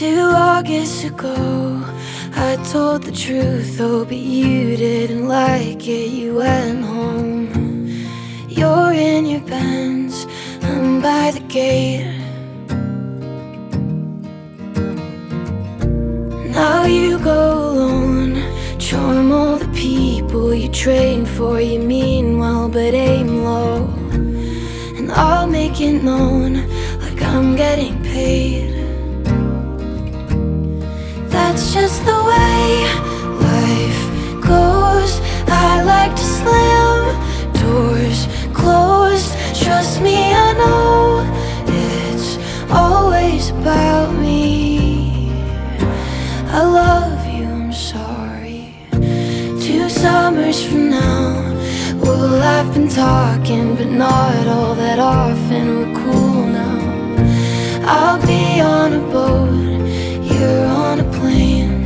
2 August ago, I told the truth, oh, but you didn't like it. You went home. You're in your Benz, I'm by the gate. Now you go alone, charm all the people you train for. You mean well, but aim low, and I'll make it known like I'm getting paid. That's just the way life goes. I like to slam doors closed. Trust me, I know it's always about me. I love you, I'm sorry. 2 summers from now, we'll have been talking, but not all that often. We're cool now. I'll be on a boat, you're on a plane,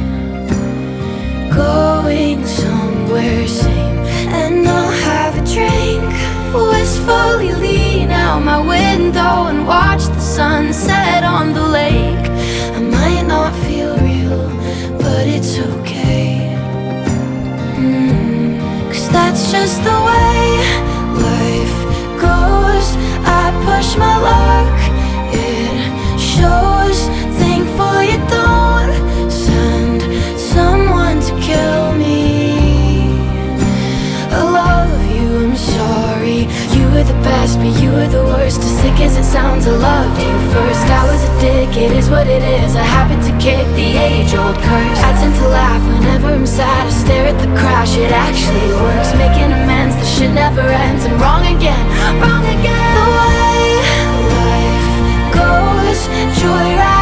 going somewhere sane. And I'll have a drink, wistfully lean out my window and watch the sunset on the lake. I might not feel real, but it's okay, 'cause that's just the way life goes. I push my luck, it shows. Thankful you don't send someone to kill me. I love you, I'm sorry. You were the best, but you were the worst. As sick as it sounds, I loved you first. I was a dick, it is what it is. I happen to kick the age-old curse. I tend to laugh whenever I'm sad. I stare at the crash, it actually works. Making amends, the shit never ends. I'm wrong again, wrong again. The way life goes, joyride.